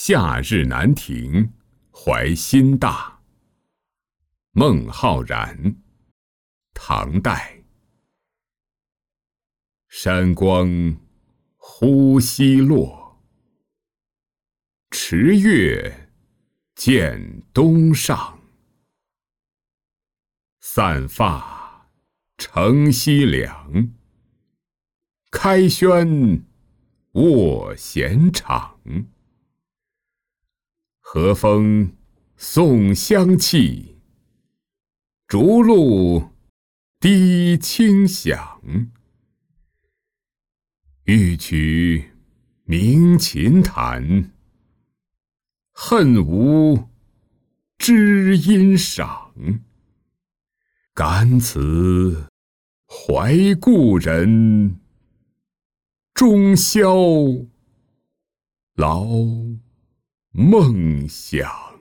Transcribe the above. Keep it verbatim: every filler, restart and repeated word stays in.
夏日南亭怀辛大。孟浩然，唐代。山光忽西落，池月见东上。散发乘西凉，开轩卧闲场。和风送香气，竹露滴清响。欲取鸣琴弹，恨无知音赏。感此怀故人，终宵劳梦想。